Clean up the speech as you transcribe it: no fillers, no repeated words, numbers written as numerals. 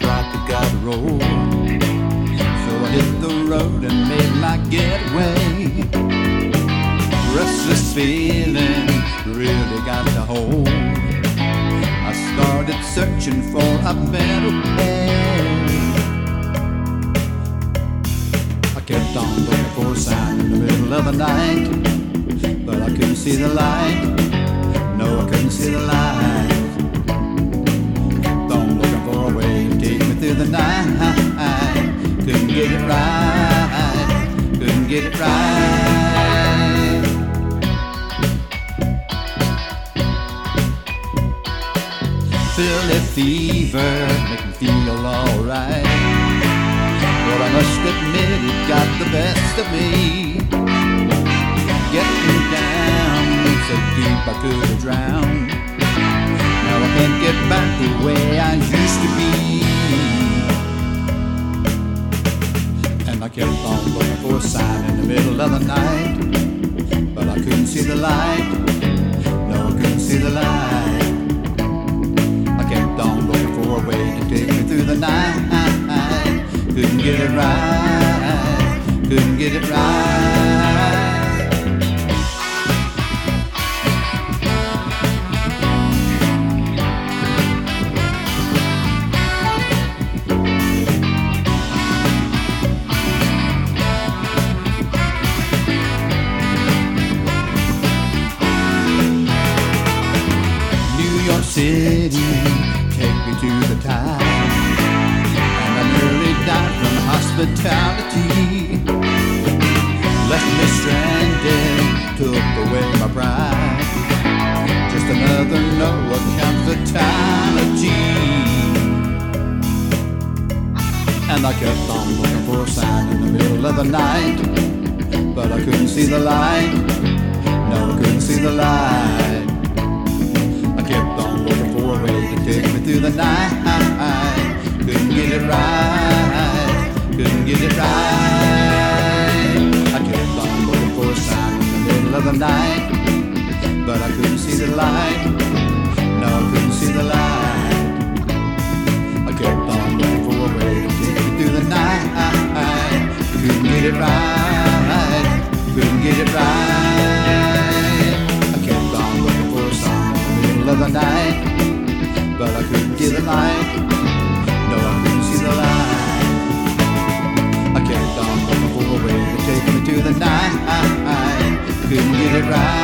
strike, I gotta roll. So I hit the road and made my getaway. Restless feeling really got a hold. I started searching for a better way. I kept on looking for a sign in the middle of the night, but I couldn't see the light. No, I couldn't see the light. Kept on looking for a way to take me through the night. Couldn't get it right. Couldn't get it right. Philly fever make me feel alright, but I must admit it got the best of me. Getting down so deep I could have drowned. Now I can't get back the way I used to be. And I kept on looking for a sign in the middle of the night, but I couldn't see the light. No, I couldn't see the light. I kept on looking for a way to take me through the night. Couldn't get it right. Couldn't get it right. City, take me to the tide, and I nearly died from hospitality. Left me stranded, took away my pride. Just another no account fatality. And I kept on looking for a sign in the middle of the night, but I couldn't see the light. No, I couldn't see the light. I kept on looking for a way to take me through the night. Couldn't get it right. Couldn't get it right. I kept on looking for a sign in the middle of the night, but I couldn't see the light. No, I couldn't see the light. I kept on looking for a way to take me through the night. Couldn't get it right. Couldn't get it right. I kept on looking for a sign of the night, but I couldn't get the light. No, I couldn't see the light. I kept on looking for a way to take me to the night. Couldn't get it right.